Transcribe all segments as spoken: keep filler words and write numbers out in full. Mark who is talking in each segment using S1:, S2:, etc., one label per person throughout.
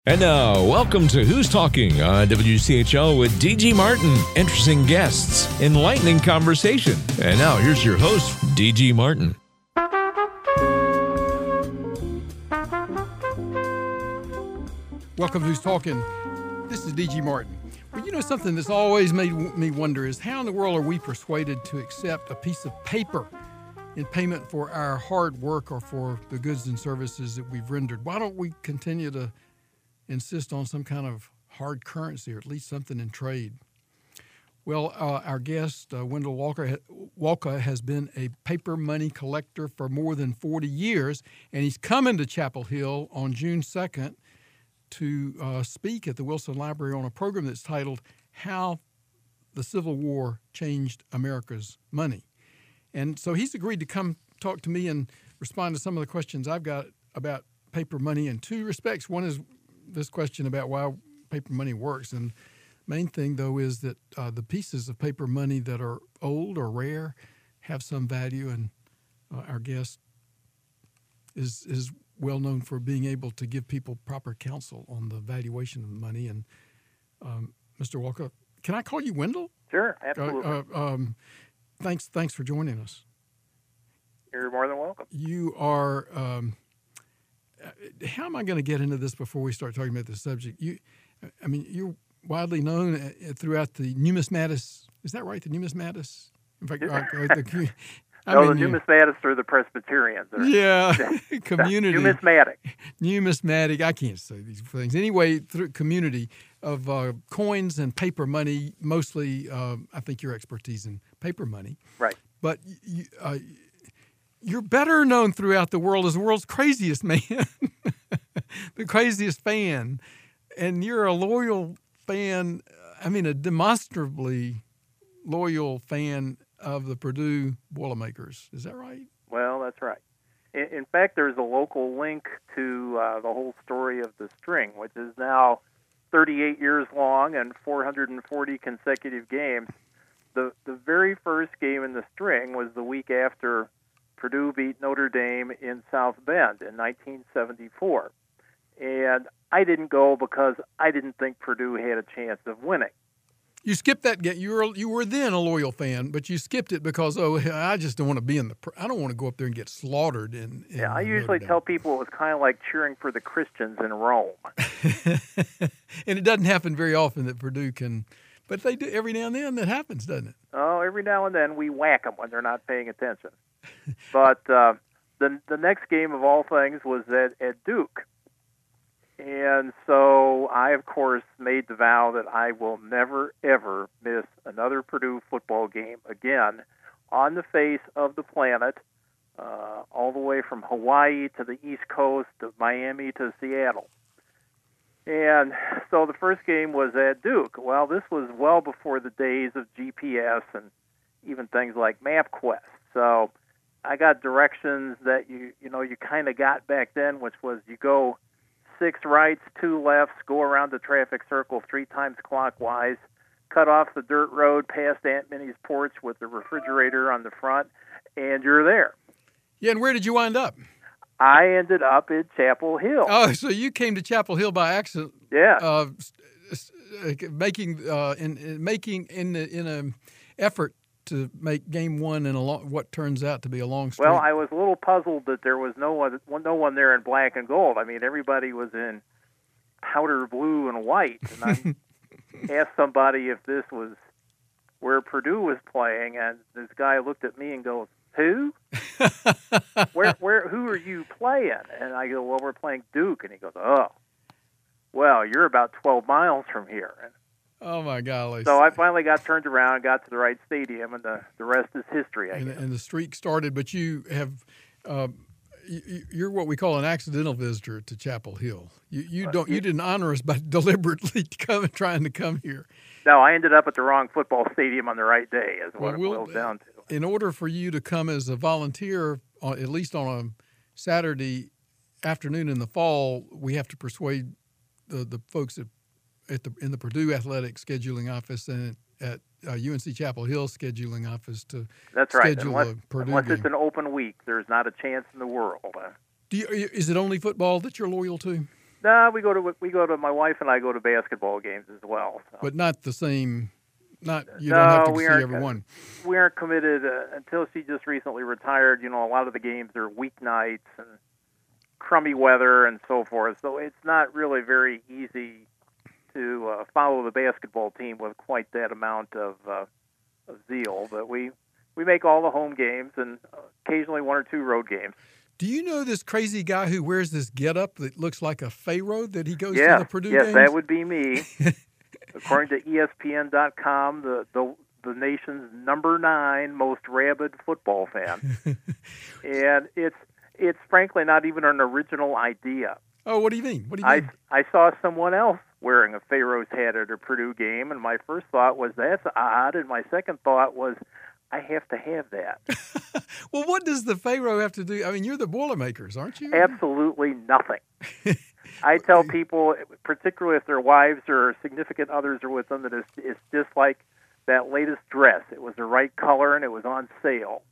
S1: And now, welcome to Who's Talking on W C H L with D G Martin. Interesting guests, enlightening conversation. And now, here's your host, D G Martin.
S2: Welcome to Who's Talking. This is D G Martin. Well, you know, something that's always made me wonder is how in the world are we persuaded to accept a piece of paper in payment for our hard work or for the goods and services that we've rendered? Why don't we continue to insist on some kind of hard currency or at least something in trade? Well, uh, our guest, uh, Wendell Walker, Walker, has been a paper money collector for more than forty years, and he's coming to Chapel Hill on June second to uh, speak at the Wilson Library on a program that's titled How the Civil War Changed America's Money. And so he's agreed to come talk to me and respond to some of the questions I've got about paper money in two respects. One is this question about why paper money works. And main thing, though, is that uh, the pieces of paper money that are old or rare have some value, and uh, our guest is is well known for being able to give people proper counsel on the valuation of money. And um, Mister Walker, can I call you Wendell?
S3: Sure, absolutely.
S2: Uh, uh, um, thanks, thanks for joining us.
S3: You're more than welcome.
S2: You are. Um, how am I going to get into this before we start talking about this subject? You, I mean, you're widely known throughout the numismatics. Is that right? The numismatics. In fact, uh, the,
S3: I no, mean, the numismatists are the Presbyterians. Or,
S2: yeah, community.
S3: Numismatic.
S2: Numismatic. I can't say these things. Anyway, through community of uh, coins and paper money, mostly, uh, I think your expertise in paper money.
S3: Right.
S2: But you, uh, you're better known throughout the world as the world's craziest man, the craziest fan. And you're a loyal fan, I mean, a demonstrably loyal fan of the Purdue Boilermakers. Is that right?
S3: Well, that's right. In, in fact, there's a local link to uh, the whole story of the string, which is now thirty-eight years long and four hundred forty consecutive games. The the very first game in the string was the week after Purdue beat Notre Dame in South Bend in nineteen seventy-four. And I didn't go because I didn't think Purdue had a chance of winning.
S2: You skipped that game. You were you were then a loyal fan, but you skipped it because oh, I just don't want to be in the. I don't want to go up there and get slaughtered. In, in
S3: yeah, I usually tell people it was kind of like cheering for the Christians in Rome.
S2: And it doesn't happen very often that Purdue can, but they do every now and then. That happens, doesn't it?
S3: Oh, every now and then we whack them when they're not paying attention. But uh, the the next game of all things was at, at Duke. And so I, of course, made the vow that I will never, ever miss another Purdue football game again on the face of the planet, uh, all the way from Hawaii to the East Coast, to Miami to Seattle. And so the first game was at Duke. Well, this was well before the days of G P S and even things like MapQuest. So I got directions that you, you know, you kind of got back then, which was you go six rights, two lefts, go around the traffic circle three times clockwise, cut off the dirt road past Aunt Minnie's porch with the refrigerator on the front, and you're there.
S2: Yeah, and where did you wind up?
S3: I ended up in Chapel Hill.
S2: Oh, so you came to Chapel Hill by accident?
S3: Yeah.
S2: Uh, making uh, in, in making in in an effort to make game one in a long, what turns out to be a long streak.
S3: Well, I was a little puzzled that there was no one, no one there in black and gold. I mean, everybody was in powder blue and white. And I asked somebody if this was where Purdue was playing, and this guy looked at me and goes, "Who? where, where, who are you playing?" And I go, "Well, we're playing Duke." And he goes, "Oh, well, you're about twelve miles from here." And
S2: oh, my golly.
S3: So I finally got turned around, got to the right stadium, and the, the rest is history, I
S2: and,
S3: guess.
S2: And the streak started, but you have uh, you're what we call an accidental visitor to Chapel Hill. You you don't you didn't honor us by deliberately come, trying to come here.
S3: No, I ended up at the wrong football stadium on the right day, is what
S2: well,
S3: it boils down to.
S2: In order for you to come as a volunteer, uh, at least on a Saturday afternoon in the fall, we have to persuade the, the folks at, at the in the Purdue Athletic Scheduling Office and at uh, U N C Chapel Hill Scheduling Office to
S3: That's right.
S2: schedule
S3: Unless,
S2: a Purdue
S3: unless
S2: game.
S3: It's an open week, there's not a chance in the world. Uh,
S2: Do you, is it only football that you're loyal to?
S3: No, we go to we go to my wife and I go to basketball games as well. So.
S2: But not the same. Not you
S3: no,
S2: don't have to
S3: we
S2: see
S3: aren't,
S2: everyone.
S3: We aren't committed uh, until she just recently retired. You know, a lot of the games are weeknights and crummy weather and so forth. So it's not really very easy to uh, follow the basketball team with quite that amount of, uh, of zeal. But we we make all the home games and occasionally one or two road games.
S2: Do you know this crazy guy who wears this getup that looks like a pharaoh that he goes
S3: yes,
S2: to the Purdue
S3: yes,
S2: games?
S3: Yes, that would be me. According to E S P N dot com, the, the the nation's number nine most rabid football fan, and it's it's frankly not even an original idea.
S2: Oh, what do you mean? What do you
S3: I
S2: mean?
S3: I saw someone else wearing a Pharaoh's hat at a Purdue game, and my first thought was that's odd, and my second thought was I have to have that.
S2: Well, what does the Pharaoh have to do? I mean, you're the Boilermakers, aren't you?
S3: Absolutely nothing. I tell people, particularly if their wives or significant others are with them, that it's, it's just like that latest dress. It was the right color and it was on sale.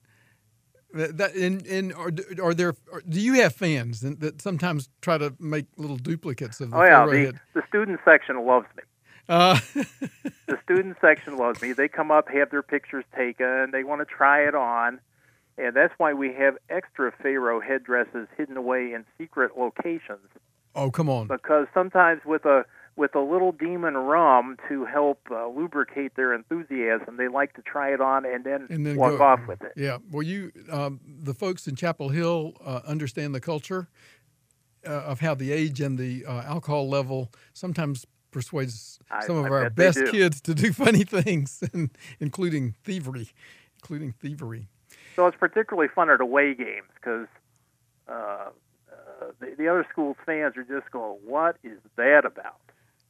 S2: That and and are, are there? Are, do you have fans that, that sometimes try to make little duplicates of the
S3: oh yeah,
S2: Pharaoh
S3: the,
S2: head?
S3: the student section loves me.
S2: Uh,
S3: the student section loves me. They come up, have their pictures taken, they want to try it on, and that's why we have extra Pharaoh headdresses hidden away in secret locations.
S2: Oh, come on!
S3: Because sometimes with a with a little demon rum to help uh, lubricate their enthusiasm, they like to try it on and then,
S2: and then
S3: walk
S2: go,
S3: off with it.
S2: Yeah. Well, you, um, the folks in Chapel Hill uh, understand the culture uh, of how the age and the uh, alcohol level sometimes persuades some
S3: I,
S2: of
S3: I
S2: our best kids to do funny things, including thievery, including thievery.
S3: So it's particularly fun at away games because uh, uh, the, the other school's fans are just going, "What is that about?"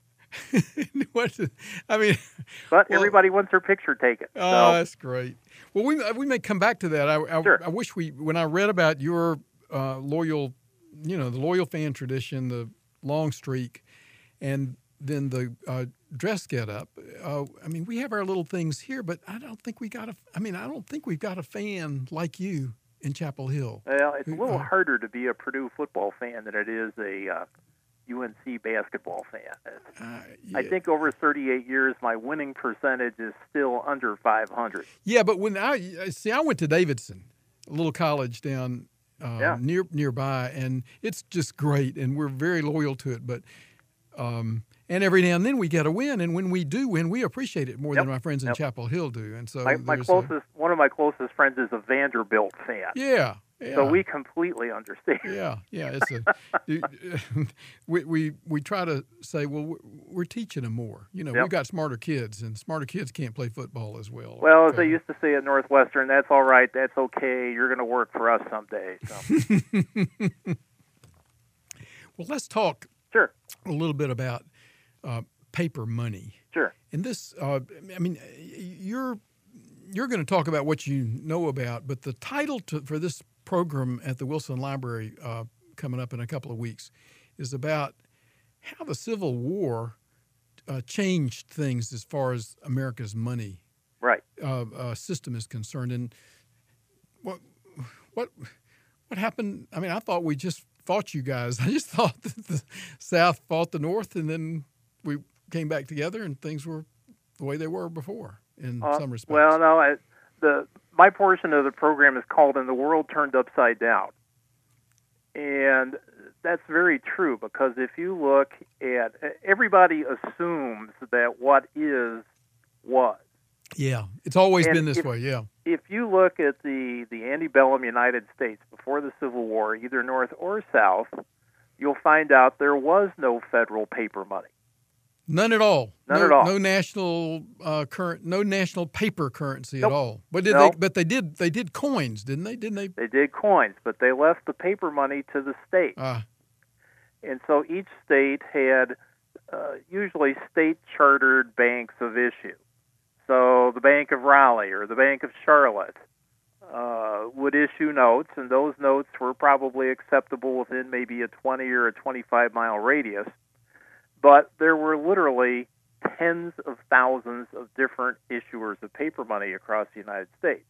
S2: what, I mean,
S3: but
S2: well,
S3: everybody wants their picture taken.
S2: Oh,
S3: so.
S2: that's great. Well, we we may come back to that. I I,
S3: sure.
S2: I wish we when I read about your uh, loyal, you know, the loyal fan tradition, the long streak, and then the uh, dress get up. Uh, I mean, we have our little things here, but I don't think we got a. I mean, I don't think we've got a fan like you in Chapel Hill.
S3: Well, it's a little
S2: uh,
S3: harder to be a Purdue football fan than it is a uh, U N C basketball fan.
S2: Uh, yeah.
S3: I think over thirty-eight years, my winning percentage is still under five hundred.
S2: Yeah, but when I see, I went to Davidson, a little college down uh,
S3: yeah.
S2: near nearby, and it's just great, and we're very loyal to it. But um, and every now and then we get a win, and when we do win, we appreciate it more
S3: yep.
S2: than my friends in
S3: yep.
S2: Chapel Hill do. And so
S3: my, my closest, a, one of my closest friends is a Vanderbilt fan.
S2: Yeah. Yeah.
S3: So we completely understand.
S2: Yeah, yeah. It's a we, we we try to say, well, we're teaching them more. You know,
S3: yep.
S2: we've got smarter kids, and smarter kids can't play football as well.
S3: Well,
S2: like,
S3: as they
S2: uh,
S3: used to say at Northwestern, that's all right, that's okay. You're going to work for us someday. So.
S2: Well, let's talk.
S3: Sure.
S2: A little bit about uh, paper money.
S3: Sure.
S2: And this, uh, I mean, you're you're going to talk about what you know about, but the title to, for this program at the Wilson Library uh, coming up in a couple of weeks is about how the Civil War uh, changed things as far as America's money
S3: right.
S2: uh, uh, system is concerned. And what what what happened? I mean, I thought we just fought you guys. I just thought that the South fought the North, and then we came back together, and things were the way they were before in
S3: uh,
S2: some respects.
S3: Well, no, I, the my portion of the program is called "And the World Turned Upside Down," and that's very true because if you look at everybody assumes that what is was.
S2: Yeah, it's always
S3: and
S2: been this
S3: if,
S2: way. Yeah.
S3: If you look at the the antebellum United States before the Civil War, either North or South, you'll find out there was no federal paper money.
S2: None at all.
S3: None
S2: no,
S3: at all.
S2: No national uh, current. No national paper currency
S3: nope.
S2: at all. But did
S3: nope.
S2: they? But they did. They did coins, didn't they? Didn't they?
S3: They did coins, but they left the paper money to the state.
S2: Ah.
S3: And so each state had uh, usually state-chartered banks of issue. So the Bank of Raleigh or the Bank of Charlotte uh, would issue notes, and those notes were probably acceptable within maybe a twenty or a twenty-five mile radius. But there were literally tens of thousands of different issuers of paper money across the United States.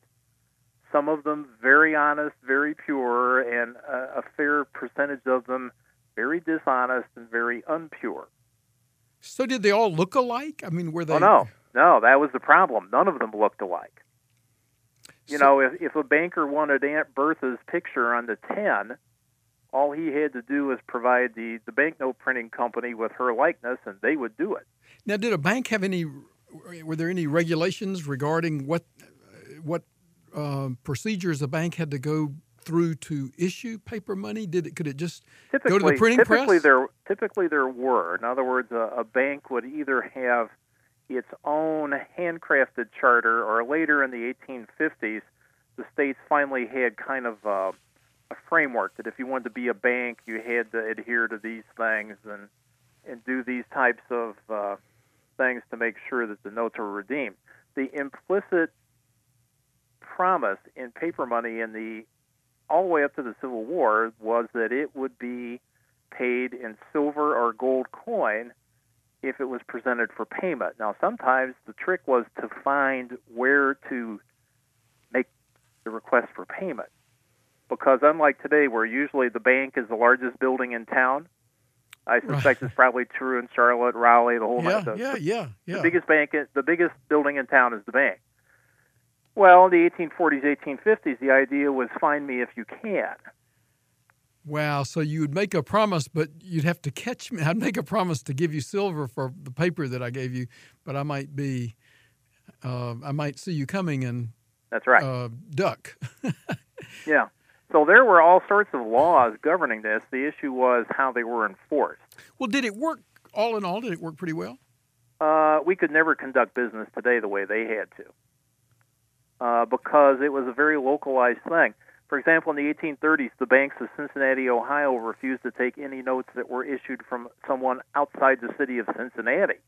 S3: Some of them very honest, very pure, and a, a fair percentage of them very dishonest and very unpure.
S2: So did they all look alike? I mean, were they?
S3: Oh, no. No, that was the problem. None of them looked alike. You
S2: So-
S3: know, if, if a banker wanted Aunt Bertha's picture on the ten, all he had to do was provide the, the banknote printing company with her likeness, and they would do it.
S2: Now, did a bank have any? Were there any regulations regarding what what um, procedures a bank had to go through to issue paper money? Did it? Could it just
S3: Typically,
S2: go to the printing
S3: typically
S2: press?
S3: there typically there were. In other words, a, a bank would either have its own handcrafted charter, or later in the eighteen fifties, the states finally had kind of a, a framework that if you wanted to be a bank, you had to adhere to these things and and do these types of uh, things to make sure that the notes were redeemed. The implicit promise in paper money in the all the way up to the Civil War was that it would be paid in silver or gold coin if it was presented for payment. Now, sometimes the trick was to find where to make the request for payment, because unlike today, where usually the bank is the largest building in town, I suspect it's probably true in Charlotte, Raleigh, the whole
S2: Yeah,
S3: the,
S2: yeah, yeah, yeah.
S3: the biggest bank, the biggest building in town is the bank. Well, in the eighteen forties, eighteen fifties, the idea was find me if you can.
S2: Wow. So you would make a promise, but you'd have to catch me. I'd make a promise to give you silver for the paper that I gave you, but I might be, uh, I might see you coming and
S3: That's right.
S2: uh, duck.
S3: Yeah. So there were all sorts of laws governing this. The issue was how they were enforced.
S2: Well, did it work? All in all, did it work pretty well?
S3: Uh, we could never conduct business today the way they had to, uh, because it was a very localized thing. For example, in the eighteen thirties, the banks of Cincinnati, Ohio, refused to take any notes that were issued from someone outside the city of Cincinnati.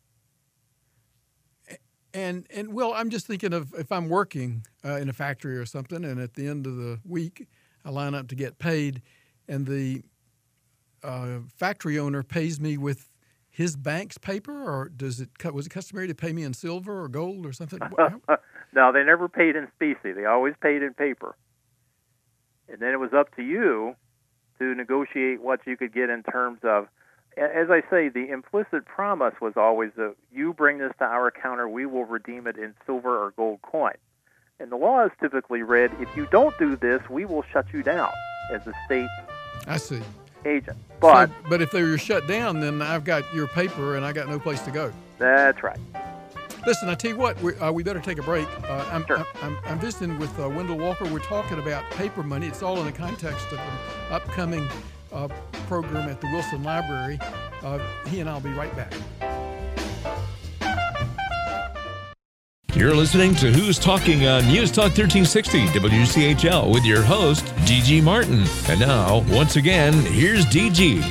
S2: And, and well, I'm just thinking of if I'm working uh, in a factory or something, and at the end of the week, I line up to get paid, and the uh, factory owner pays me with his bank's paper, or does it was it customary to pay me in silver or gold or something?
S3: No, they never paid in specie. They always paid in paper. And then it was up to you to negotiate what you could get in terms of, as I say, the implicit promise was always that you bring this to our counter, we will redeem it in silver or gold coin. And the law is typically read, if you don't do this, we will shut you down as a state
S2: I see.
S3: agent. But
S2: So, but if they were shut down, then I've got your paper and I got no place to go.
S3: that's right.
S2: Listen, I tell you what, we, uh, we better take a break. Uh, I'm,
S3: Sure.
S2: I'm, I'm, I'm visiting with uh, Wendell Walker. We're talking about paper money. It's all in the context of an upcoming uh, program at the Wilson Library. Uh, he and I'll be right back.
S1: You're listening to Who's Talking on News Talk thirteen sixty W C H L with your host, D G Martin. And now, once again, here's D G.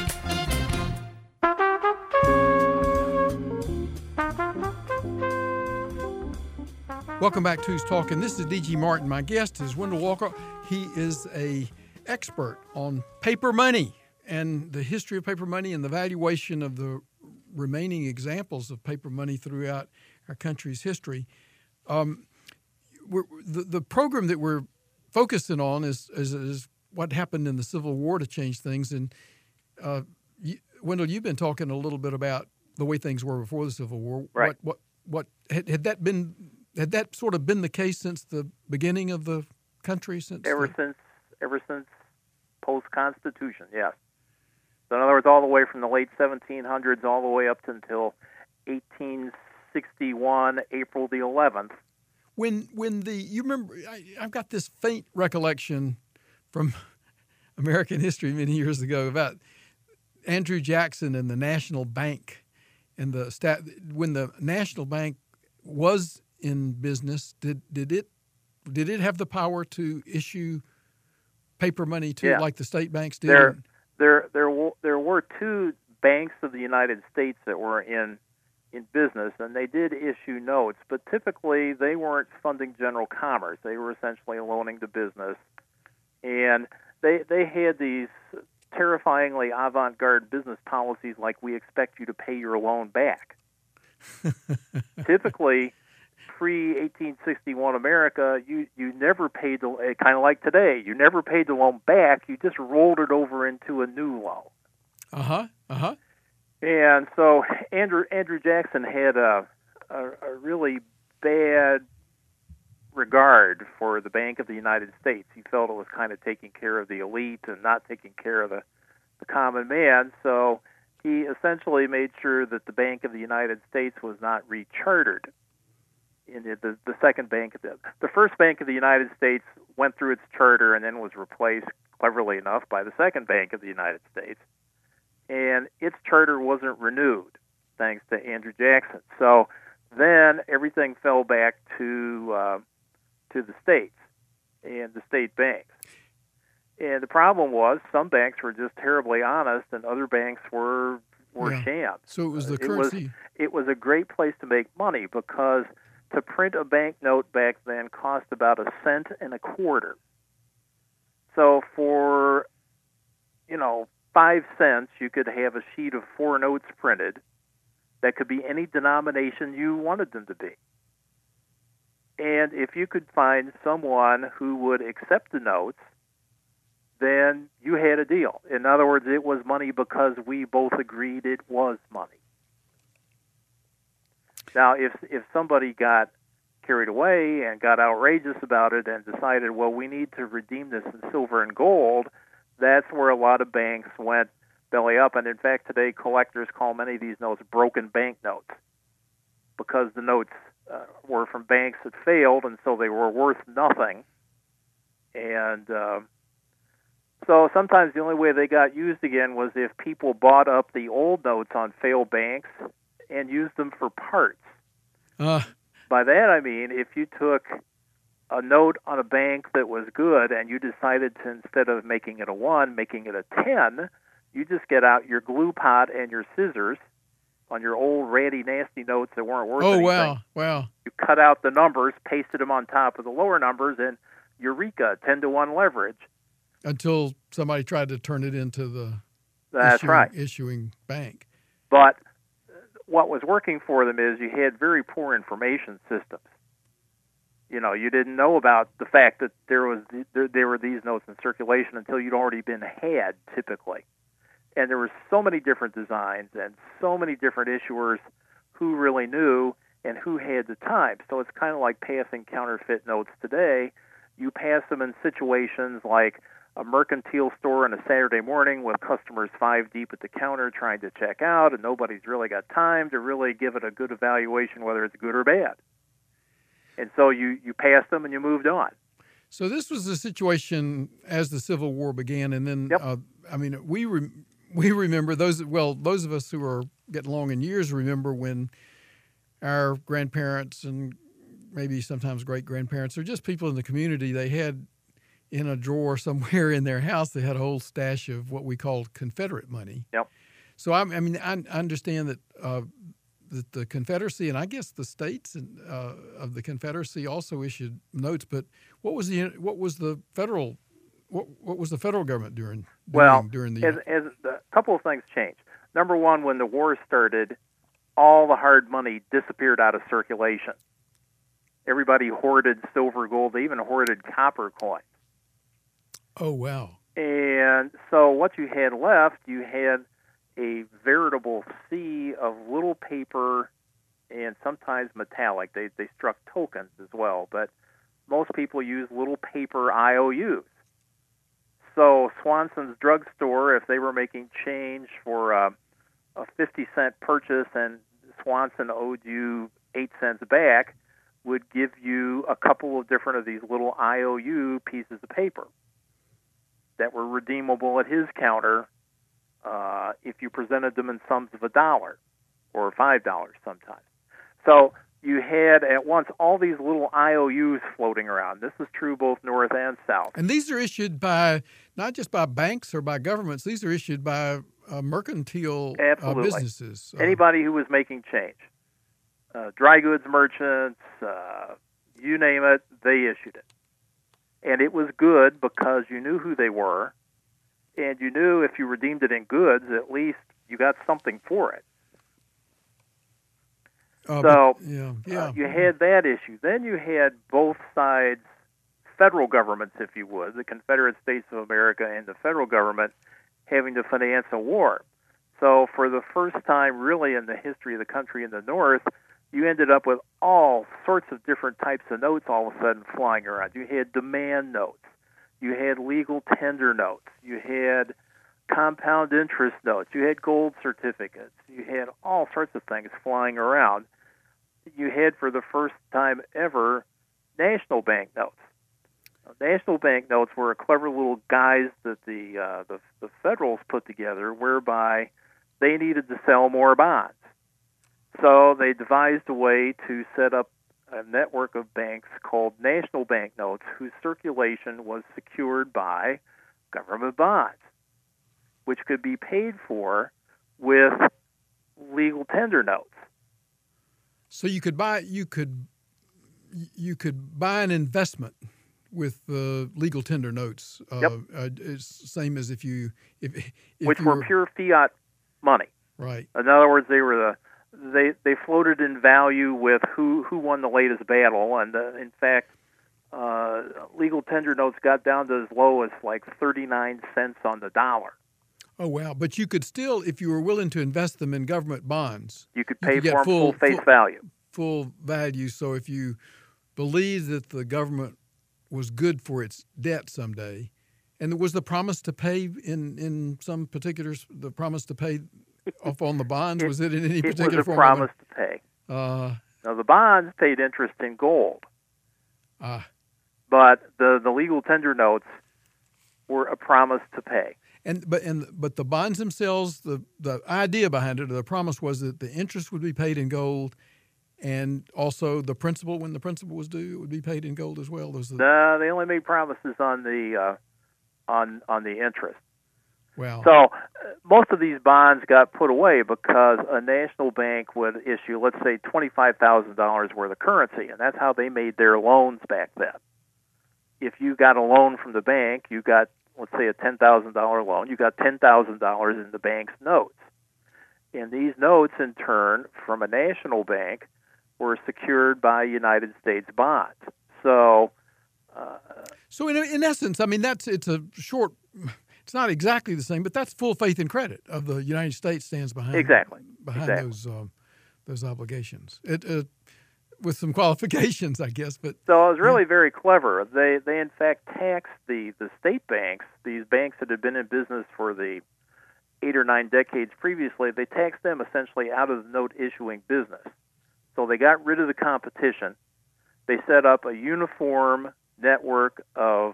S2: Welcome back to Who's Talking. This is D G Martin. My guest is Wendell Walker. He is a expert on paper money and the history of paper money and the valuation of the remaining examples of paper money throughout our country's history. Um, we're, the, the program that we're focusing on is, is, is what happened in the Civil War to change things. And uh, you, Wendell, you've been talking a little bit about the way things were before the Civil War.
S3: Right.
S2: What, what, what had, had that been? Had that sort of been the case since the beginning of the country? Since
S3: Ever
S2: the,
S3: since ever since post-Constitution, yes. So in other words, all the way from the late seventeen hundreds all the way up to until eighteen sixty-one, April the eleventh.
S2: when when the you remember, I, I've got this faint recollection from American history many years ago about Andrew Jackson and the National Bank and the stat when the National Bank was in business. Did did it did it have the power to issue paper money too,
S3: Yeah.
S2: like the state banks did?
S3: There, there, there, w- there were two banks of the United States that were in in business, and they did issue notes, but typically they weren't funding general commerce. They were essentially loaning to business, and they they had these terrifyingly avant-garde business policies like, we expect you to pay your loan back. Typically, pre-eighteen sixty-one America, you, you never paid the, kind of like today, you never paid the loan back, you just rolled it over into a new loan.
S2: Uh-huh, uh-huh.
S3: And so Andrew Andrew Jackson had a, a, a really bad regard for the Bank of the United States. He felt it was kind of taking care of the elite and not taking care of the, the common man. So he essentially made sure that the Bank of the United States was not rechartered. In the, the, the second bank, the, the first Bank of the United States went through its charter and then was replaced, cleverly enough, by the second Bank of the United States. And its charter wasn't renewed, thanks to Andrew Jackson. So then everything fell back to uh, to the states and the state banks. And the problem was some banks were just terribly honest, and other banks were were
S2: yeah.
S3: shams.
S2: So it was the
S3: uh,
S2: currency.
S3: It was, it was a great place to make money because to print a banknote back then cost about a cent and a quarter. So for, you know, five cents, you could have a sheet of four notes printed that could be any denomination you wanted them to be. And if you could find someone who would accept the notes, then you had a deal. In other words, it was money because we both agreed it was money. Now, if if somebody got carried away and got outrageous about it and decided, well, we need to redeem this in silver and gold, that's where a lot of banks went belly up. And in fact, today collectors call many of these notes broken banknotes because the notes uh, were from banks that failed, and so they were worth nothing. And uh, so sometimes the only way they got used again was if people bought up the old notes on failed banks and used them for parts.
S2: Uh.
S3: By that I mean if you took a note on a bank that was good and you decided to, instead of making it a one, making it a ten, you just get out your glue pot and your scissors on your old ratty, nasty notes that weren't worth
S2: oh,
S3: anything.
S2: Oh, wow, wow.
S3: You cut out the numbers, pasted them on top of the lower numbers, and eureka, ten to one leverage.
S2: Until somebody tried to turn it into the
S3: That's
S2: issuing,
S3: right.
S2: issuing bank.
S3: But what was working for them is you had very poor information systems. You know, you didn't know about the fact that there was there, there were these notes in circulation until you'd already been had, typically. And there were so many different designs and so many different issuers who really knew and who had the time. So it's kind of like passing counterfeit notes today. You pass them in situations like a mercantile store on a Saturday morning with customers five deep at the counter trying to check out, and nobody's really got time to really give it a good evaluation whether it's good or bad. And so you, you passed them and you moved on.
S2: So this was the situation as the Civil War began, and then,
S3: yep.
S2: uh, I mean, we re- we remember, those, well, those of us who are getting along in years remember when our grandparents and maybe sometimes great-grandparents or just people in the community, they had in a drawer somewhere in their house, they had a whole stash of what we called Confederate money.
S3: Yep.
S2: So, I, I mean, I understand that, uh, that the Confederacy, and I guess the states and, uh, of the Confederacy also issued notes, but what was the what was the federal what what was the federal government doing, doing
S3: well,
S2: during the
S3: as, as a couple of things changed. Number one, when the war started, all the hard money disappeared out of circulation. Everybody hoarded silver, gold, they even hoarded copper coins.
S2: Oh, wow.
S3: And so what you had left, you had a veritable sea of little paper and sometimes metallic. They they struck tokens as well, but most people use little paper I O Us. So Swanson's drugstore, if they were making change for a, a fifty cent purchase and Swanson owed you eight cents back, would give you a couple of different of these little I O U pieces of paper that were redeemable at his counter uh, if you presented them in sums of a dollar or five dollars sometimes. So you had at once all these little I O Us floating around. This is true both north and south.
S2: And these are issued by, not just by banks or by governments, these are issued by uh, mercantile uh, businesses.
S3: Anybody who was making change. Uh, dry goods merchants, uh, you name it, they issued it. And it was good because you knew who they were, and you knew if you redeemed it in goods, at least you got something for it.
S2: Uh,
S3: so
S2: but, yeah, yeah.
S3: Uh, you had that issue. Then you had both sides, federal governments, if you would, the Confederate States of America and the federal government, having to finance a war. So for the first time really in the history of the country in the North, you ended up with all sorts of different types of notes all of a sudden flying around. You had demand notes. You had legal tender notes. You had compound interest notes. You had gold certificates. You had all sorts of things flying around. You had, for the first time ever, national bank notes. Now, national bank notes were a clever little guise that the, uh, the the Federals put together, whereby they needed to sell more bonds. So they devised a way to set up a network of banks called national bank notes, whose circulation was secured by government bonds, which could be paid for with legal tender notes.
S2: So you could buy you could you could buy an investment with uh, legal tender notes. Uh,
S3: yep.
S2: uh, it's the same as if you if, if
S3: which
S2: you
S3: were,
S2: were
S3: pure fiat money.
S2: Right.
S3: In other words, they were the they they floated in value with who who won the latest battle, and uh, in fact, uh, legal tender notes got down to as low as like thirty-nine cents on the dollar.
S2: Oh, wow. But you could still, if you were willing to invest them in government bonds,
S3: you could pay
S2: you could
S3: for them full, full face
S2: full,
S3: value.
S2: Full value. So if you believed that the government was good for its debt someday, and there was the promise to pay in, in some particulars, the promise to pay off on the bonds,
S3: it,
S2: was it in any
S3: it
S2: particular
S3: was a
S2: form?
S3: promise to pay.
S2: Uh,
S3: now, the bonds paid interest in gold,
S2: uh,
S3: but the, the legal tender notes were a promise to pay.
S2: And but and but the bonds themselves, the the idea behind it, or the promise was that the interest would be paid in gold, and also the principal, when the principal was due, it would be paid in gold as well. Those are the,
S3: no, they only made promises on the uh, on on the interest.
S2: Wow.
S3: So uh, most of these bonds got put away because a national bank would issue, let's say, twenty-five thousand dollars worth of currency, and that's how they made their loans back then. If you got a loan from the bank, you got, let's say, a ten thousand dollars loan, you got ten thousand dollars in the bank's notes. And these notes, in turn, from a national bank, were secured by United States bonds. So, uh,
S2: so in, in essence, I mean, that's it's a short, it's not exactly the same, but that's full faith and credit of the United States stands behind
S3: exactly
S2: behind
S3: exactly.
S2: those um, those obligations. It uh, with some qualifications, I guess, but
S3: so it was really
S2: yeah.
S3: very clever. They they in fact taxed the, the state banks, these banks that had been in business for the eight or nine decades previously. They taxed them essentially out of the note issuing business. So they got rid of the competition. They set up a uniform network of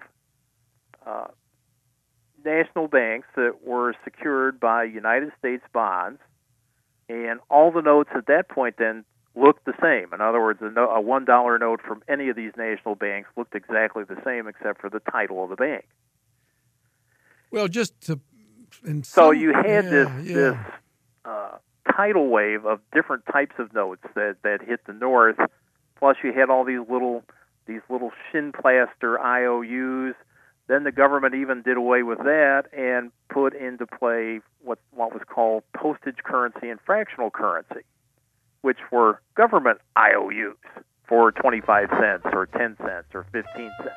S3: uh, national banks that were secured by United States bonds, and all the notes at that point then looked the same. In other words, a, no, a one dollar note from any of these national banks looked exactly the same except for the title of the bank.
S2: Well, just to... In
S3: so
S2: some,
S3: you had
S2: yeah,
S3: this,
S2: yeah.
S3: this uh, tidal wave of different types of notes that, that hit the North, plus you had all these little these little shin plaster I O Us. Then the government even did away with that and put into play what what was called postage currency and fractional currency, which were government I O Us for twenty-five cents or ten cents or fifteen cents.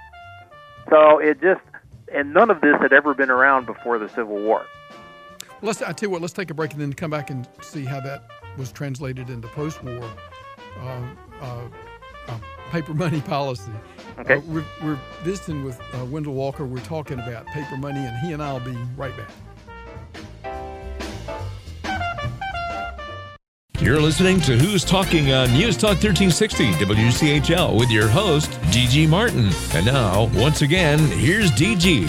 S3: So it just, and none of this had ever been around before the Civil War.
S2: Let's, I tell you what, let's take a break and then come back and see how that was translated into post-war uh, uh, uh, paper money policy.
S3: Okay.
S2: Uh, we're, we're visiting with uh, Wendell Walker. We're talking about paper money, and he and I will be right back.
S1: You're listening to Who's Talking on News Talk thirteen sixty W C H L with your host, D G Martin. And now, once again, here's D G.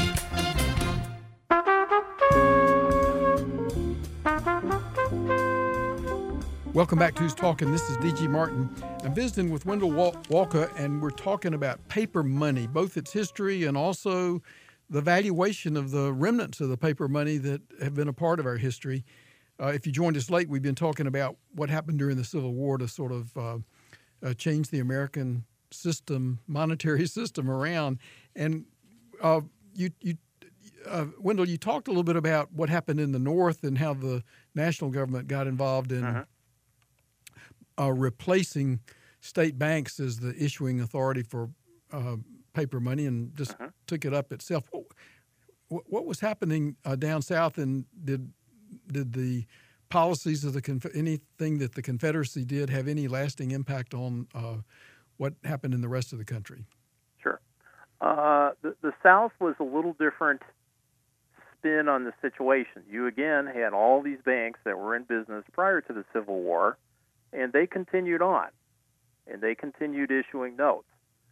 S2: Welcome back to Who's Talking. This is D G Martin. I'm visiting with Wendell Wal- Walker, and we're talking about paper money, both its history and also the valuation of the remnants of the paper money that have been a part of our history. Uh, if you joined us late, we've been talking about what happened during the Civil War to sort of uh, uh, change the American system, monetary system around. And uh, you, you, uh, Wendell, you talked a little bit about what happened in the North and how the national government got involved in uh-huh. uh, replacing state banks as the issuing authority for uh, paper money and just uh-huh. took it up itself. What, what was happening uh, down south, and did did the policies of the Conf- anything that the Confederacy did have any lasting impact on uh, what happened in the rest of the country?
S3: Sure. Uh, the, the South was a little different spin on the situation. You again had all these banks that were in business prior to the Civil War, and they continued on, and they continued issuing notes.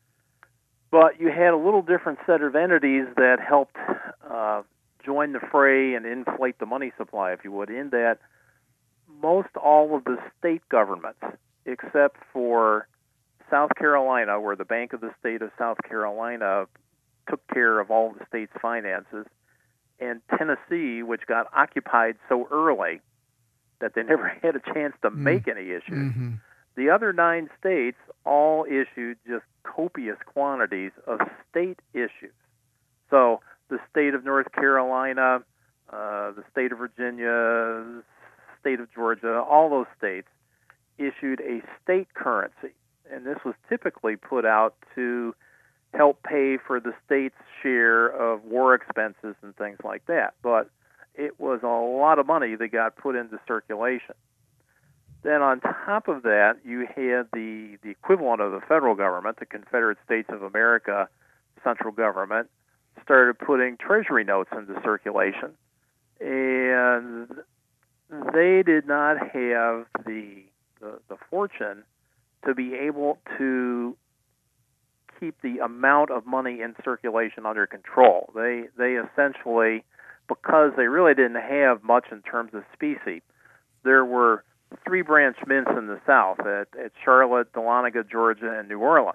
S3: But you had a little different set of entities that helped uh, join the fray and inflate the money supply, if you would, in that most all of the state governments, except for South Carolina, where the Bank of the State of South Carolina took care of all the state's finances, and Tennessee, which got occupied so early that they never had a chance to
S2: Mm-hmm.
S3: make any issues.
S2: Mm-hmm.
S3: The other nine states all issued just copious quantities of state issues. So the state of North Carolina, uh, the state of Virginia, state of Georgia, all those states issued a state currency. And this was typically put out to help pay for the state's share of war expenses and things like that. But it was a lot of money that got put into circulation. Then on top of that, you had the, the equivalent of the federal government, the Confederate States of America central government, started putting treasury notes into circulation. And they did not have the, the, the fortune to be able to keep the amount of money in circulation under control. They they essentially, because they really didn't have much in terms of specie, there were three branch mints in the South at, at Charlotte, Dahlonega, Georgia, and New Orleans.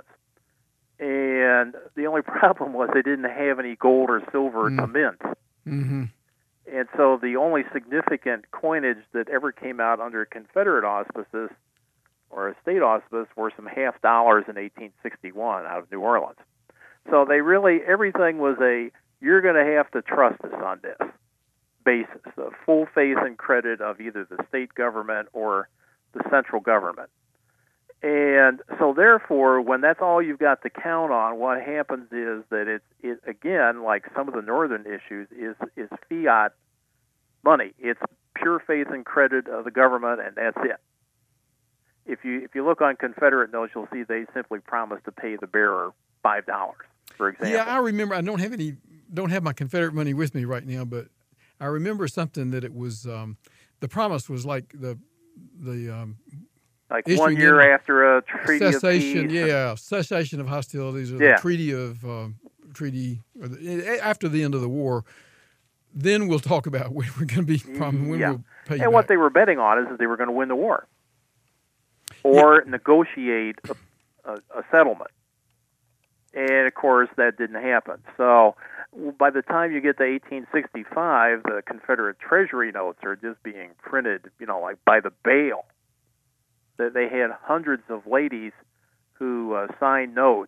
S3: And the only problem was they didn't have any gold or silver
S2: Mm.
S3: to mint.
S2: Mm-hmm.
S3: And so the only significant coinage that ever came out under Confederate auspices or a state auspice were some half dollars in eighteen sixty-one out of New Orleans. So they really, everything was a, you're going to have to trust us on this basis, of full faith and credit of either the state government or the central government. And so therefore, when that's all you've got to count on, what happens is that it's, it, again, like some of the northern issues, is, is fiat money. It's pure faith and credit of the government, and that's it. If you if you look on Confederate notes, you'll see they simply promised to pay the bearer five dollars, for example.
S2: Yeah, I remember. I don't have any, don't have my Confederate money with me right now, but I remember something that it was. Um, the promise was like the the um,
S3: like
S2: issuing
S3: one year
S2: in
S3: after a treaty
S2: cessation.
S3: of peace.
S2: Yeah, cessation of hostilities, or
S3: Yeah.
S2: the treaty of uh, treaty or the, after the end of the war. Then we'll talk about when we're going to be from when
S3: Yeah.
S2: we'll pay you
S3: And what
S2: back.
S3: they were betting on is that they were going to win the war or negotiate a, a, a settlement. And, of course, that didn't happen. So by the time you get to eighteen sixty-five, the Confederate Treasury notes are just being printed, you know, like by the bale. That They had hundreds of ladies who uh, signed notes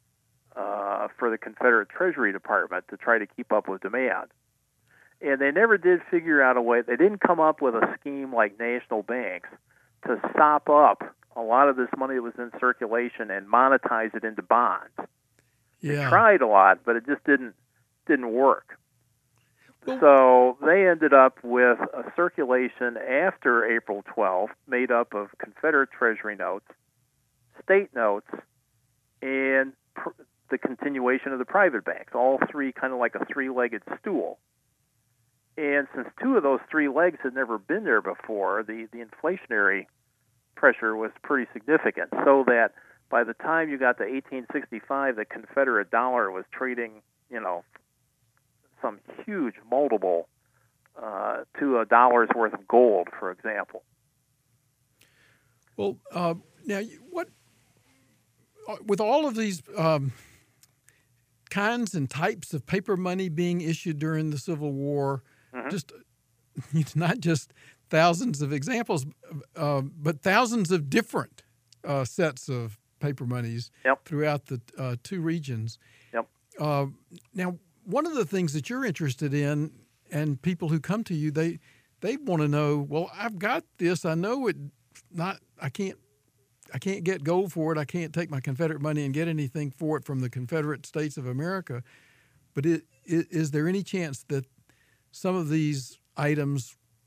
S3: uh, for the Confederate Treasury Department to try to keep up with demand. And they never did figure out a way. They didn't come up with a scheme like national banks to sop up a lot of this money that was in circulation and monetize it into bonds. They
S2: Yeah.
S3: tried a lot, but it just didn't didn't work.
S2: Well-
S3: So they ended up with a circulation after April twelfth made up of Confederate Treasury notes, state notes, and pr- the continuation of the private banks, all three kind of like a three-legged stool. And since two of those three legs had never been there before, the, the inflationary pressure was pretty significant, so that by the time you got to eighteen sixty-five, the Confederate dollar was trading, you know, some huge multiple uh, to a dollar's worth of gold, for example.
S2: Well, uh, now you- what uh, with all of these um, kinds and types of paper money being issued during the Civil War,
S3: Mhm.
S2: just it's not just thousands of examples, uh, but thousands of different uh, sets of paper monies
S3: Yep.
S2: throughout the uh, two regions.
S3: Yep.
S2: Uh, now, one of the things that you're interested in, and people who come to you, they they want to know. Well, I've got this. I know it. Not. I can't. I can't get gold for it. I can't take my Confederate money and get anything for it from the Confederate States of America. But it, it, is there any chance that some of these items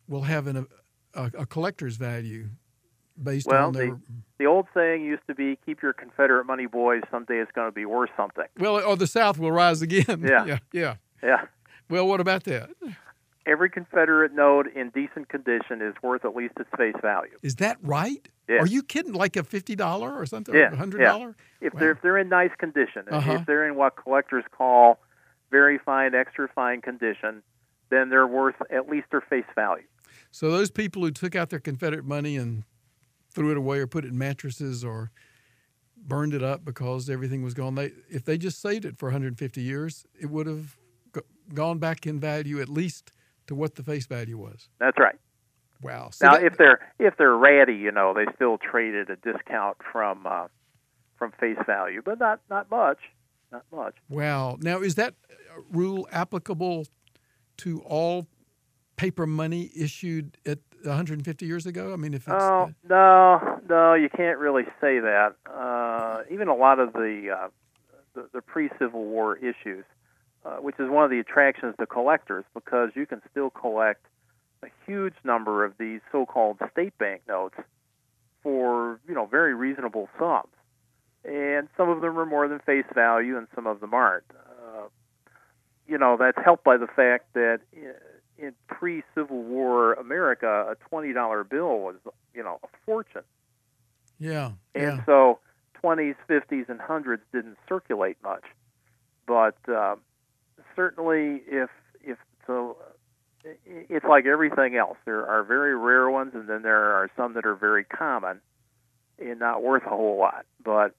S2: will have an, a, a collector's value based
S3: well,
S2: on their...
S3: the, the old saying used to be, keep your Confederate money, boys. Someday it's going to be worth something.
S2: Well, or the South will rise again.
S3: Yeah.
S2: yeah, yeah.
S3: Yeah.
S2: Well, what about that?
S3: Every Confederate note in decent condition is worth at least its face value.
S2: Is that right?
S3: Yeah.
S2: Are you kidding? Like a fifty dollars or something?
S3: Yeah,
S2: Or a one hundred dollars?
S3: yeah. If
S2: Wow.
S3: they're if they're in nice condition,
S2: Uh-huh.
S3: if they're in what collectors call very fine, extra fine condition, then they're worth at least their face value.
S2: So those people who took out their Confederate money and threw it away or put it in mattresses or burned it up because everything was gone, they if they just saved it for one hundred fifty years, it would have g- gone back in value at least to what the face value was.
S3: That's right.
S2: Wow. So
S3: Now,
S2: that-
S3: if they're if they're ratty, you know, they still trade at a discount from uh, from face value, but not not much, not much.
S2: Wow. Now, is that rule applicable to all paper money issued at one hundred fifty years ago? I mean, if it's...
S3: Oh no, no, you can't really say that. Uh, even a lot of the uh, the, the pre-Civil War issues, uh, which is one of the attractions to collectors, because you can still collect a huge number of these so-called state bank notes for, you know, very reasonable sums. And some of them are more than face value, and some of them aren't. Uh, you know, that's helped by the fact that in, in pre-Civil War America, a twenty dollar bill was, you know, a fortune.
S2: Yeah,
S3: And
S2: yeah.
S3: so twenties, fifties, and hundreds didn't circulate much. But uh, certainly, if if so, it's like everything else. There are very rare ones, and then there are some that are very common and not worth a whole lot. But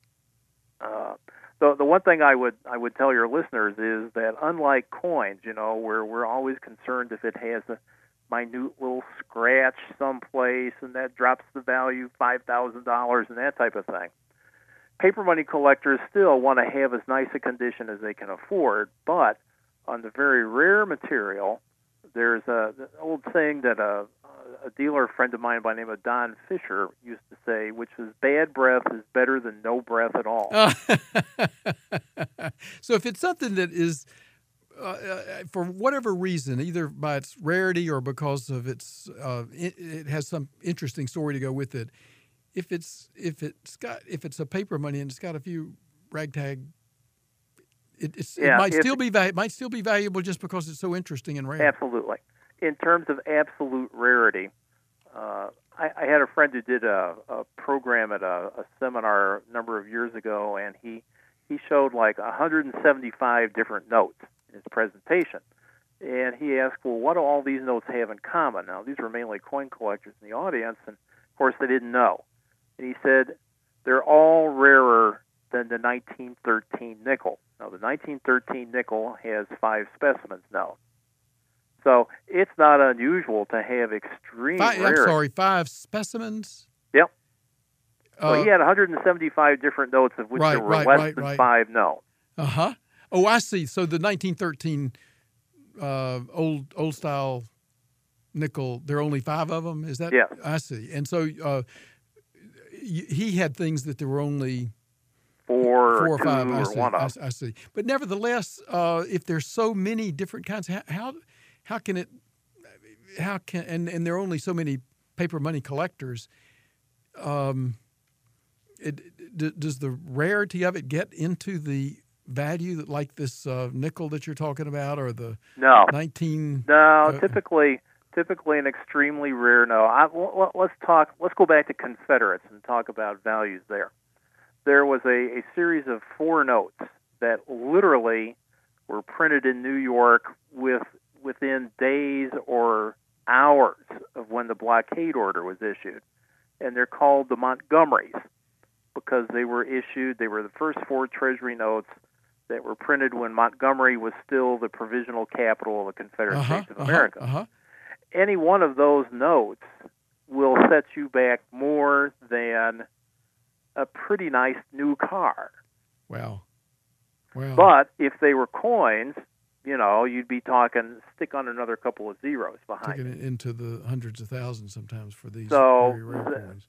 S3: uh, the the one thing I would I would tell your listeners is that unlike coins, you know, where we're always concerned if it has a minute little scratch someplace and that drops the value five thousand dollars and that type of thing. Paper money collectors still want to have as nice a condition as they can afford, but on the very rare material, there's a an old saying that a, a dealer friend of mine by the name of Don Fisher used to say, which is, bad breath is better than no breath at all.
S2: So if it's something that is, uh, uh, for whatever reason, either by its rarity or because of its, uh, it, it has some interesting story to go with it. If it's if it's got if it's a paper money and it's got a few ragtag, it, it's,
S3: Yeah,
S2: it might
S3: if-
S2: still be val- it might still be valuable just because it's so interesting and rare.
S3: Absolutely. In terms of absolute rarity, uh, I, I had a friend who did a, a program at a, a seminar a number of years ago, and he, he showed like one hundred seventy-five different notes in his presentation. And he asked, well, what do all these notes have in common? Now, these were mainly coin collectors in the audience, and of course they didn't know. And he said, they're all rarer than the nineteen thirteen nickel. Now, the nineteen thirteen nickel has five specimens now. So it's not unusual to have extreme
S2: Five, I'm
S3: rarity.
S2: sorry, five specimens.
S3: Yep.
S2: Uh,
S3: So he had one hundred seventy-five different notes, of which
S2: Right,
S3: there were
S2: right,
S3: less
S2: right,
S3: than
S2: right.
S3: five known.
S2: Uh huh. Oh, I see. So the nineteen thirteen uh, old old style nickel, there are only five of them. Is that?
S3: Yes.
S2: I see. And so uh, y- he had things that there were only
S3: Four,
S2: four
S3: or
S2: or
S3: two
S2: five. I
S3: or
S2: see.
S3: one
S2: I,
S3: of.
S2: I see. But nevertheless, uh, if there's so many different kinds, how how, how can it? How can and, and there are only so many paper money collectors. Um, it, d- does the rarity of it get into the value that, like this uh, nickel that you're talking about, or the
S3: No.
S2: nineteen?
S3: No,
S2: Uh,
S3: typically, typically an extremely rare. No, I, well, let's talk. Let's go back to Confederates and talk about values there. There was a, a series of four notes that literally were printed in New York with within days or hours of when the blockade order was issued, and they're called the Montgomerys because they were issued. They were the first four Treasury notes that were printed when Montgomery was still the provisional capital of the Confederate
S2: uh-huh,
S3: States of
S2: uh-huh,
S3: America.
S2: Uh-huh.
S3: Any one of those notes will set you back more than a pretty nice new car.
S2: Wow. Wow.
S3: But if they were coins, you know, you'd be talking, stick on another couple of zeros behind
S2: Taking
S3: it.
S2: it into the hundreds of thousands sometimes for these
S3: So,
S2: very rare
S3: the-
S2: coins.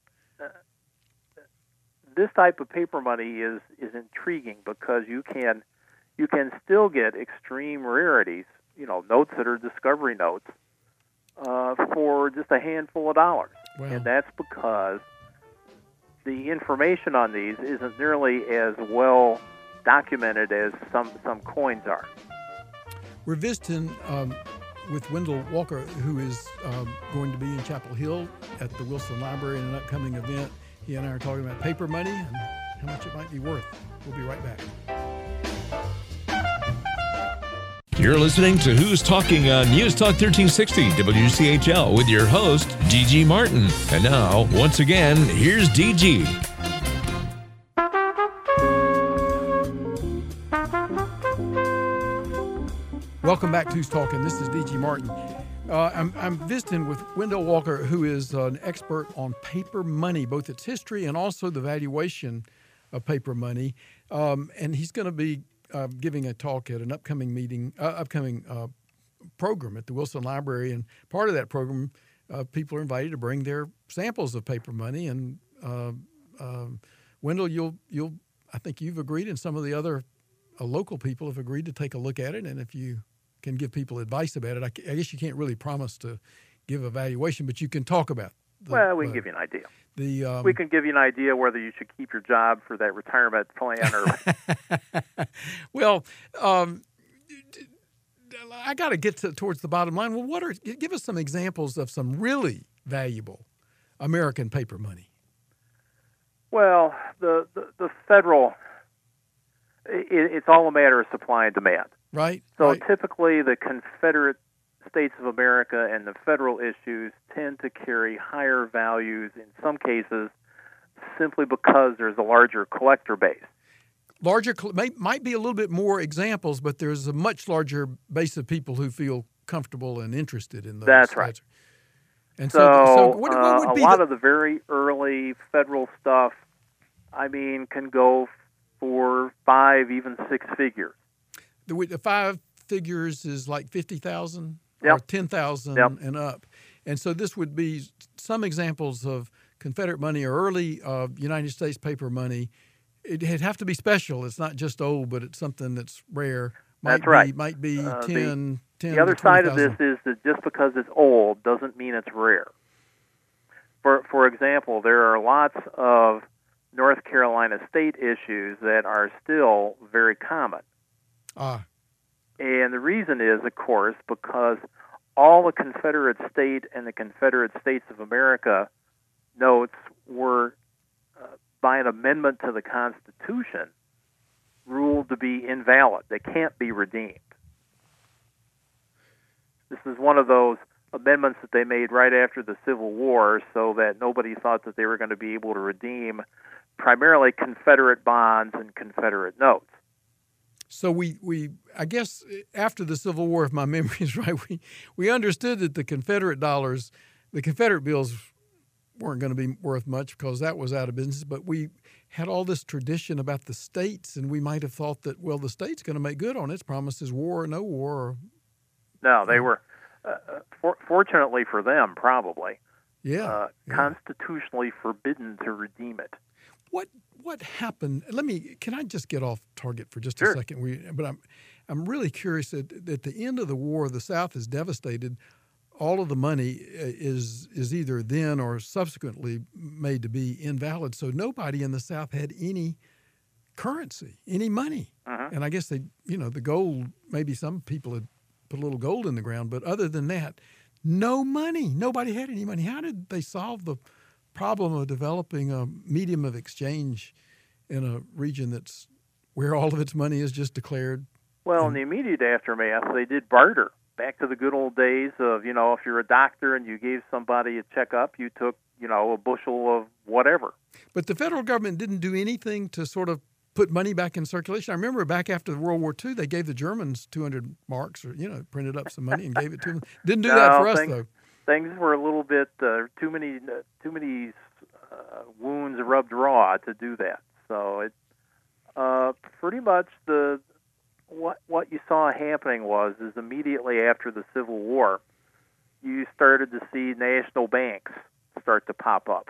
S3: This type of paper money is, is intriguing because you can you can still get extreme rarities, you know, notes that are discovery notes, uh, for just a handful of dollars.
S2: Wow.
S3: And that's because the information on these isn't nearly as well documented as some, some coins are.
S2: We're visiting um, with Wendell Walker, who is um, going to be in Chapel Hill at the Wilson Library in an upcoming event. He and I are talking about paper money and how much it might be worth. We'll be right back.
S1: You're listening to Who's Talking on News Talk thirteen sixty W C H L with your host, D G Martin. And now, once again, here's D G.
S2: Welcome back to Who's Talking. This is D G Martin. Uh, I'm, I'm visiting with Wendell Walker, who is an expert on paper money, both its history and also the valuation of paper money. Um, and he's going to be uh, giving a talk at an upcoming meeting, uh, upcoming uh, program at the Wilson Library. And part of that program, uh, people are invited to bring their samples of paper money. And uh, uh, Wendell, you'll you'll I think you've agreed, and some of the other uh, local people have agreed to take a look at it. And if you can give people advice about it. I, I guess you can't really promise to give a valuation, but you can talk about the,
S3: well, we can
S2: uh,
S3: give you an idea.
S2: The um,
S3: we can give you an idea whether you should keep your job for that retirement plan or.
S2: Well, um, I got to get to, towards the bottom line. Well, what are give us some examples of some really valuable American paper money?
S3: Well, the the, the federal, it, it's all a matter of supply and demand.
S2: Right.
S3: So
S2: right.
S3: typically the Confederate States of America and the federal issues tend to carry higher values in some cases simply because there's a larger collector base.
S2: Larger may, might be a little bit more examples, but there's a much larger base of people who feel comfortable and interested in those.
S3: That's right.
S2: That's, and
S3: so,
S2: so, so what,
S3: uh,
S2: what would
S3: a
S2: be
S3: lot
S2: the,
S3: of the very early federal stuff, I mean, can go for five, even six figures.
S2: The, the five figures is like fifty thousand
S3: yep.
S2: or ten thousand
S3: yep.
S2: and up. And so this would be some examples of Confederate money or early uh, United States paper money. It'd have to be special. It's not just old, but it's something that's rare. Might
S3: that's right.
S2: Be, might be
S3: uh,
S2: ten,
S3: the,
S2: ten
S3: the other
S2: to twenty
S3: side of this is that just because it's old doesn't mean it's rare. For, for example, there are lots of North Carolina state issues that are still very common.
S2: Ah.
S3: And the reason is, of course, because all the Confederate state and the Confederate States of America notes were, uh, by an amendment to the Constitution, ruled to be invalid. They can't be redeemed. This is one of those amendments that they made right after the Civil War so that nobody thought that they were going to be able to redeem primarily Confederate bonds and Confederate notes.
S2: So we, we I guess after the Civil War, if my memory is right, we, we understood that the Confederate dollars, the Confederate bills weren't going to be worth much because that was out of business. But we had all this tradition about the states, and we might have thought that, well, the state's going to make good on its promises, war or no war. Or,
S3: no, they were, uh, for, fortunately for them, probably,
S2: yeah,
S3: uh,
S2: yeah.
S3: constitutionally forbidden to redeem it.
S2: What what happened? Let me. Can I just get off target for just
S3: sure.
S2: a second? We, but I'm I'm really curious. At, at the end of the war, the South is devastated. All of the money is is either then or subsequently made to be invalid. So nobody in the South had any currency, any money.
S3: Uh-huh.
S2: And I guess they, you know, the gold. Maybe some people had put a little gold in the ground, but other than that, no money. Nobody had any money. How did they solve the problem of developing a medium of exchange in a region that's where all of its money is just declared?
S3: Well,
S2: and,
S3: in the immediate aftermath, they did barter. Back to the good old days of, you know, if you're a doctor and you gave somebody a checkup, you took, you know, a bushel of whatever.
S2: But the federal government didn't do anything to sort of put money back in circulation. I remember back after World War Two, they gave the Germans two hundred marks or, you know, printed up some money and gave it to them. Didn't do
S3: no,
S2: that for us,
S3: things,
S2: though.
S3: Things were a little bit uh, too many uh, too many uh, wounds rubbed raw to do that. So it uh, pretty much the what what you saw happening was is immediately after the Civil War, you started to see national banks start to pop up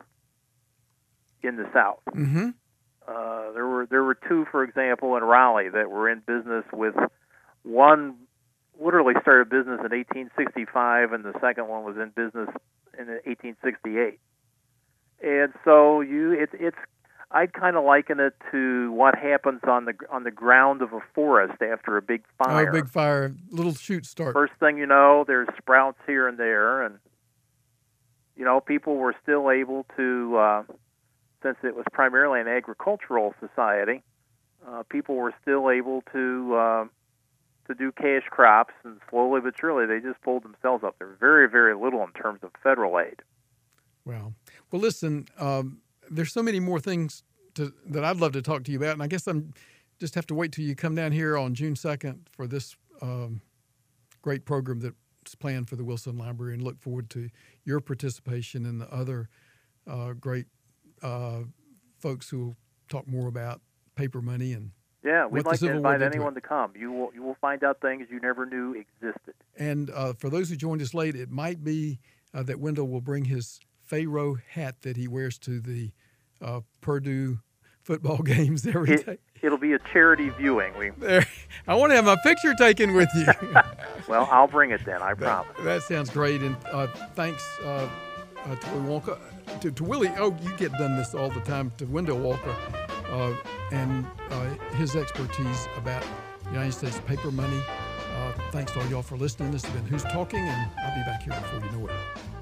S3: in the South.
S2: Mm-hmm.
S3: Uh, there were there were two, for example, in Raleigh that were in business with one literally started business in eighteen sixty-five, and the second one was in business in eighteen sixty-eight. And so you, it's it's. I'd kind of liken it to what happens on the on the ground of a forest after a big fire.
S2: Oh, big fire, little shoots start.
S3: First thing you know, there's sprouts here and there, and you know, people were still able to, uh, since it was primarily an agricultural society, uh, people were still able to uh, to do cash crops, and slowly but surely they just pulled themselves up. There was very, very little in terms of federal aid.
S2: Wow. Well, listen, um, there's so many more things to, that I'd love to talk to you about, and I guess I'm just have to wait till you come down here on June second for this um, great program that's planned for the Wilson Library, and look forward to your participation and the other uh, great uh, folks who will talk more about paper money and
S3: yeah, we'd like to invite anyone
S2: to
S3: to come. You will you will find out things you never knew existed.
S2: And uh, for those who joined us late, it might be uh, that Wendell will bring his Pharaoh hat that he wears to the uh, Purdue football games every
S3: it,
S2: day.
S3: It'll be a charity viewing. We.
S2: There, I want to have my picture taken with you.
S3: Well, I'll bring it then. I
S2: that,
S3: promise.
S2: That sounds great. And uh, thanks uh, uh, to Willie Walker, to, to Willie. Oh, you get done this all the time. To Wendell Walker uh, and uh, his expertise about United States paper money. Uh, thanks to all y'all for listening. This has been Who's Talking, and I'll be back here before you know it.